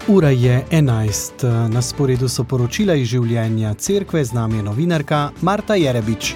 Ura je 11. Na sporedu so poročila iz življenja cerkve, z nami je novinarka Marta Jerebič.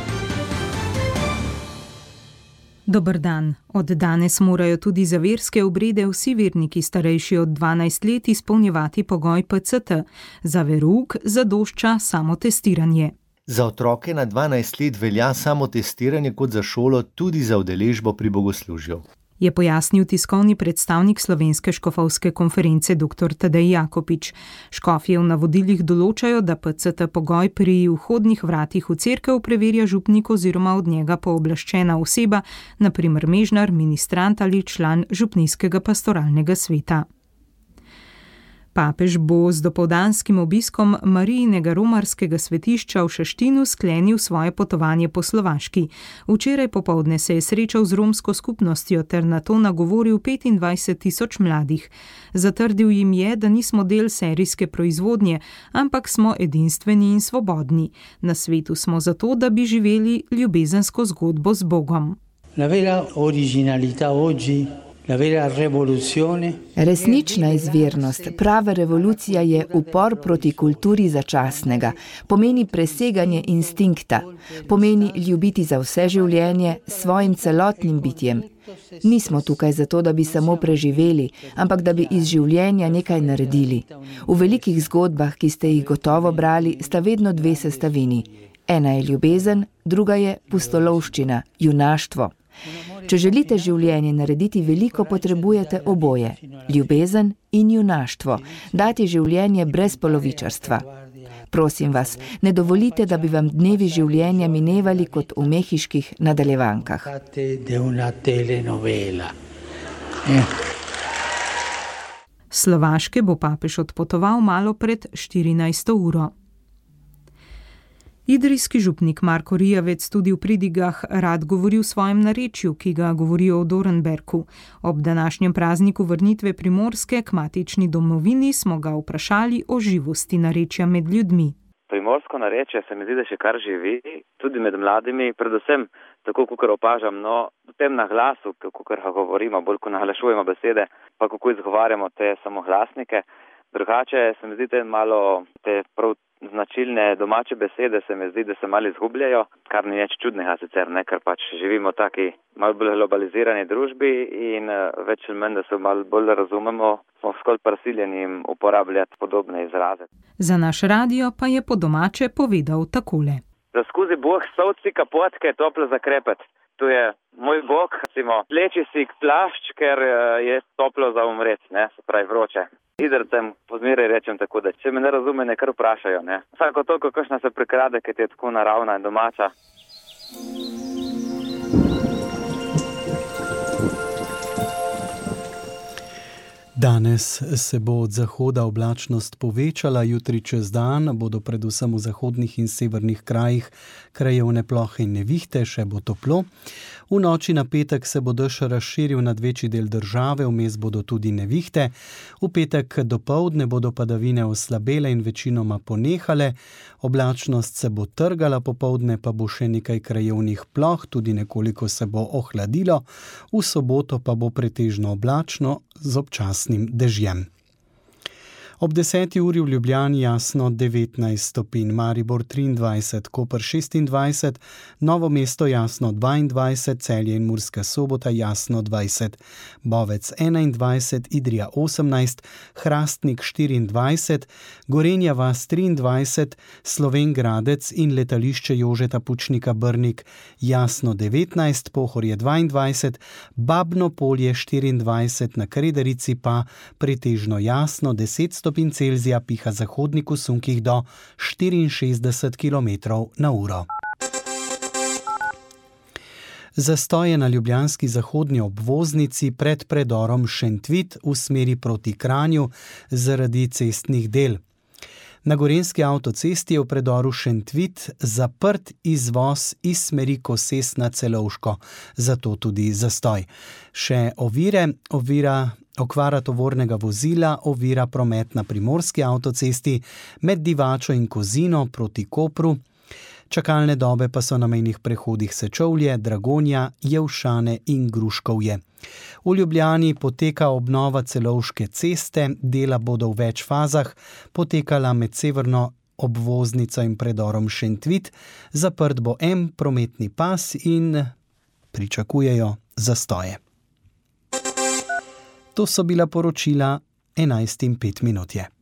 Dober dan. Od danes morajo tudi za verske obrede vsi verniki starejši od 12 let izpolnjevati pogoj PCT. Za verouk zadošča samotestiranje. Za otroke na 12 let velja samotestiranje kot za šolo tudi za udeležbo pri bogoslužju. Je pojasnil tiskovni predstavnik Slovenske škofovske konference dr. Tadej Jakopič. Škofje v navodilih določajo, da PCT pogoj pri vhodnih vratih v cerkev preverja župnik oziroma od njega pooblaščena oseba, na primer mežnar, ministrant ali član župnijskega pastoralnega sveta. Papež bo z dopoldanskim obiskom Marijinega romarskega svetišča v Šaštinu sklenil svoje potovanje po Slovaški. Včeraj popoldne se je srečal z romsko skupnostjo ter nato nagovoril 25.000 mladih. Zatrdil jim je, da nismo del serijske proizvodnje, ampak smo edinstveni in svobodni. Na svetu smo zato, da bi živeli ljubezensko zgodbo z Bogom. La vera originalità oggi. Resnična izvirnost, prava revolucija je upor proti kulturi začasnega, pomeni preseganje instinkta, pomeni ljubiti za vse življenje s svojim celotnim bitjem. Nismo tukaj zato, da bi samo preživeli, ampak da bi iz življenja nekaj naredili. V velikih zgodbah, ki ste jih gotovo brali, sta vedno dve sestavini. Ena je ljubezen, druga je pustolovščina, junaštvo. Če želite življenje narediti veliko, potrebujete oboje, ljubezen in junaštvo, dati življenje brez polovičarstva. Prosim vas, ne dovolite, da bi vam dnevi življenja minevali kot v mehiških nadaljevankah. Slovaške bo papež odpotoval malo pred 14. uro. Idrijski župnik Marko Rijavec tudi v pridigah rad govori v svojem narečju, ki ga govorijo v Dornberku. Ob današnjem prazniku vrnitve Primorske k matični domovini smo ga vprašali o živosti narečja med ljudmi. Primorsko narečje se mi zdi, da še kar živi, tudi med mladimi, predvsem tako, kakor opažam, v tem naglasu, kakor govorimo, bolj ko naglašujemo besede, pa kako izgovarjamo te samohlasnike. Drugače se mi zdi, da malo te prav značilne domače besede se mi zdi, da se malo izgubljajo, kar ni nič čudnega sicer, ker pač živimo v taki malo bolj globalizirani družbi in več ali manj, da se malo bolj razumemo, smo skolj prisiljeni uporabljati podobne izraze. Za naš radio pa je po domače povedal takole. Da skozi Bog sovci kapotke toplo zakrepet. Tu je moj Bog, pleči si plašč, ker je toplo za umret, se pravi vroče. Idrcem pozmeraj rečem tako, da če me ne razume, ne kar vprašajo. Vsako toliko, kakšna se prikrade, ker je tako naravna in domača. Danes se bo od zahoda oblačnost povečala, jutri čez dan bodo predvsem v zahodnih in severnih krajih krajevne plohe in nevihte, še bo toplo. V noči na petek se bo dež razširil nad večji del države, vmes bodo tudi nevihte. V petek dopoldne bodo padavine oslabele in večinoma ponehale. Oblačnost se bo trgala, popoldne pa bo še nekaj krajevnih ploh, tudi nekoliko se bo ohladilo. V soboto pa bo pretežno oblačno z občasnim dežjem. Ob 10. uri v Ljubljani jasno 19 stopinj, Maribor 23, Koper 26, Novo mesto jasno 22, Celje in Murska Sobota jasno 20, Bovec 21, Idrija 18, Hrastnik 24, Gorenja vas 23, Slovenj Gradec in letališče Jožeta Pučnika Brnik jasno 19, Pohorje 22, Babno Polje 24, na Krederici pa pretežno jasno 10 stopinj Celzija, piha zahodnik v sunkih do 64 km/h. Zastoje na ljubljanski zahodni obvoznici pred predorom Šentvit v smeri proti Kranju zaradi cestnih del. Na gorenjski avtocesti je v predoru Šentvit zaprt izvoz iz smeri Koses na Celovško, zato tudi zastoj. Še okvara tovornega vozila ovira promet na primorski avtocesti med Divačo in Kozino proti Kopru. Čakalne dobe pa so na mejnih prehodih Sečovlje, Dragonja, Jelšane in Gruškovje. V Ljubljani poteka obnova Celovške ceste, dela bodo v več fazah potekala med severno obvoznico in predorom Šentvid, zaprt bo en prometni pas in pričakujejo zastoje. To so bila poročila 11:05 je.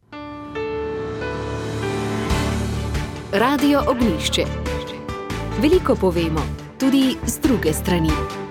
Radio Ognjišče. Veliko povemo, tudi z druge strani.